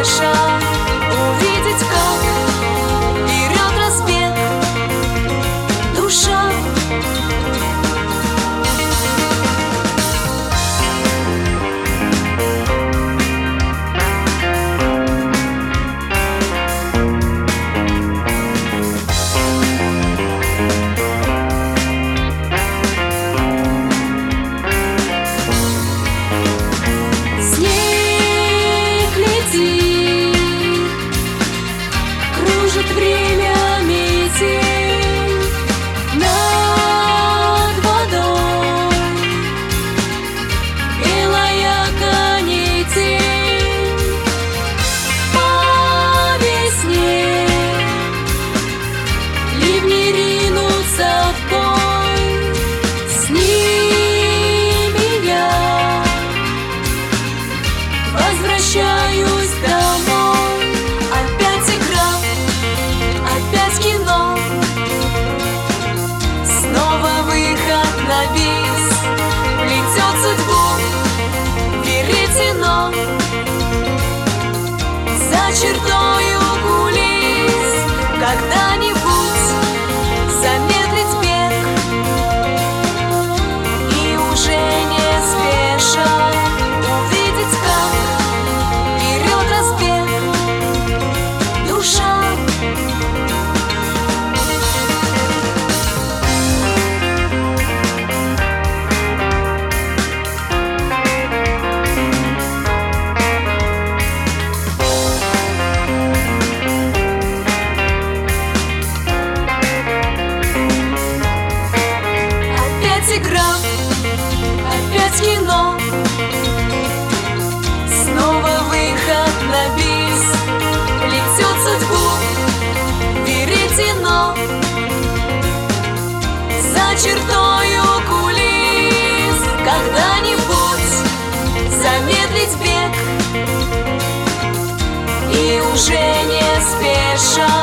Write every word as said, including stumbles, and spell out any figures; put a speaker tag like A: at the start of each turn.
A: спеша увидеть, как берет разбег душа. Кружит время метель над водой, белая канитель по весне, ливни ринутся в бой, с ними я возвращаюсь домой. На бис плетет судьбу веретено за чертою кулис. Когда-нибудь замедлить бег и уже не спеша увидеть, как берет разбег душа. Игра, опять кино, снова выход на бис, плетет судьбу веретено за чертою кулис. Когда-нибудь замедлить бег и уже не спеша